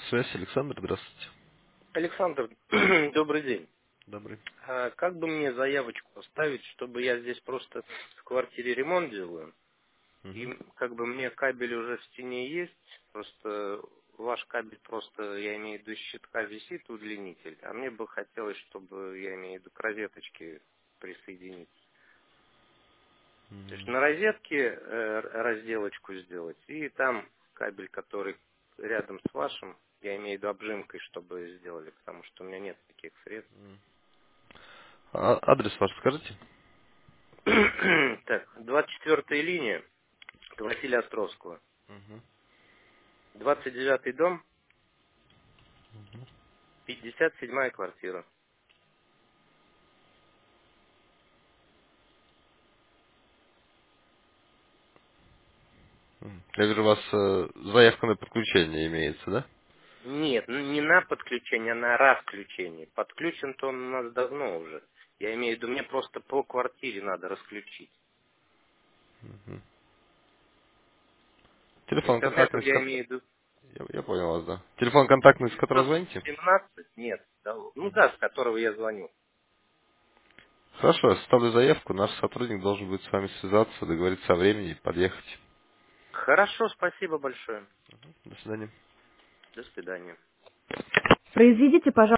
Связь, Александр, здравствуйте. Александр, добрый день. Добрый. А как бы мне заявочку оставить, чтобы я здесь просто в квартире ремонт делаю? И Мгм. как бы мне кабель уже в стене есть, просто ваш кабель просто, я имею в виду, из щитка висит удлинитель, а мне бы хотелось, чтобы, я имею в виду, к розеточке присоединить. То есть М, на розетке разделочку сделать, и там кабель, который рядом с вашим, я имею в виду обжимкой, чтобы сделали, потому что у меня нет таких средств. Адрес ваш скажите? Так, 24-я линия Василия Островского. Мгм. 29-й дом, 57-я квартира. Я вижу, у вас заявка на подключение имеется, да? Нет, не на подключение, а на расключение. Подключен-то он у нас давно уже. Я имею в виду, мне просто по квартире надо расключить. Мгм. То есть Телефон контактный, конкретно я имею в виду я понял вас, да. Телефон контактный, с которого звоните? 917, нет, да, ну Мгм. да, с которого я звоню. Хорошо, я составлю заявку, наш сотрудник должен будет с вами связаться, договориться о времени и подъехать. Хорошо, спасибо большое. До свидания. До свидания. Произведите, пожалуйста,